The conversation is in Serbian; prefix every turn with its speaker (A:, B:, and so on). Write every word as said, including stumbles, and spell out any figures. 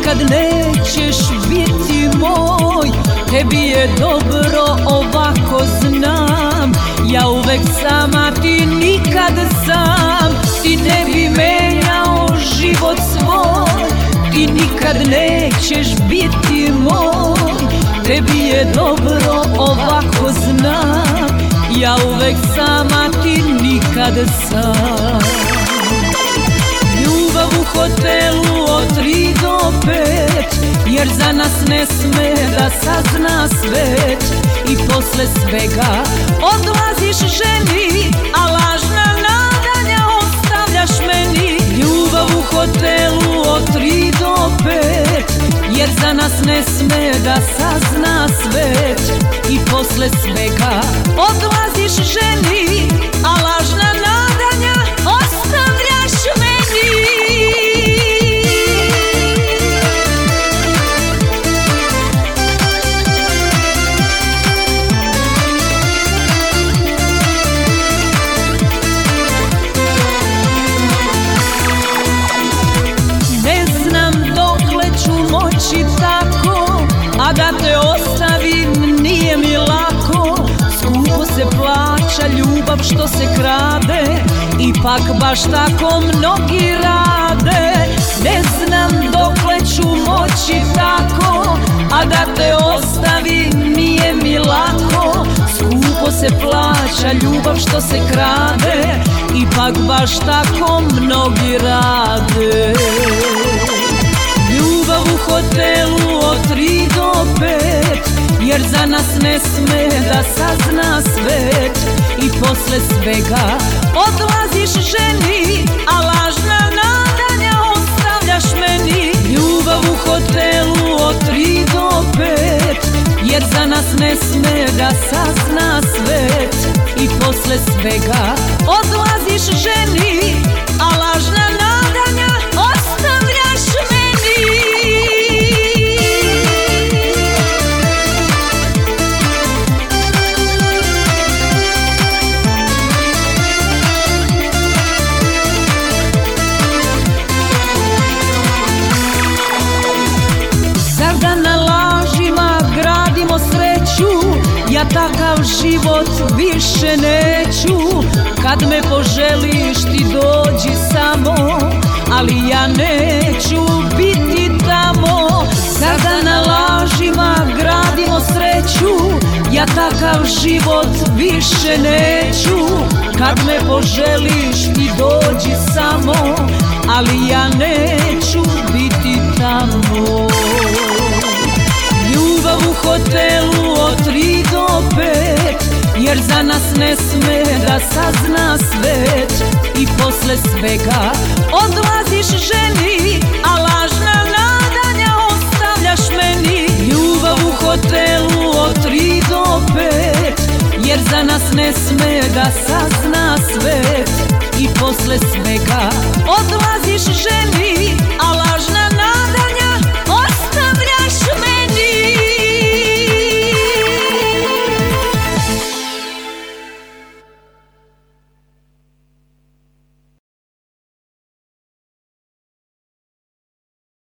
A: nikad nećeš biti moj. Tebi je dobro ovako znam, ja uvek sama, ti nikad sam. Ti ne bi menjao život svoj, ti nikad nećeš biti moj. Tebi je dobro ovako znam, ja uvek sama, ti nikad sam. Ljubav u hotelu od tri do pet, jer za nas ne sme da sazna svet. I posle svega odlaziš ženi, a lažna nadanja ostavljaš meni. Ljubav u hotelu od tri do pet, jer za nas ne sme da sazna svet. I posle svega odlaziš ženi, a lažna nadanja ostavljaš meni. Ne znam dokle ću moći tako, a da te ostavim nije mi lako. Skupo se plaća ljubav što se krade, ipak baš tako mnogi rade. Ne znam dokle ću moći tako, a da te ostavim nije mi lako. Skupo se plaća ljubav što se krade, ipak baš tako mnogi rade. Ljubav u hotelu od tri do pet, jer za nas ne sme da sazna svet. I posle svega odlaziš ženi, a lažna nadanja ostavljaš meni. Ljubav u hotelu od tri do pet, jer za nas ne sme da sazna svet. I posle svega odlaziš ženi, a lažna nadanja ostavljaš meni. Zar da na lažima gradimo sreću, ja takav život više neću. Kad me poželiš ti dođi samo, ali ja neću biti tamo. Zar da na lažima gradimo sreću, ja takav život više neću. Kad me poželiš ti dođi samo, ali ja neću biti tamo. Ljubav u hotelu od tri do pet, jer za nas ne sme da sazna svet. I posle svega odlaziš ženi, a lažna nadanja ostavljaš meni. Ljubav u hotelu od tri do pet, jer za nas ne sme da sazna svet. I posle svega odlaziš ženi,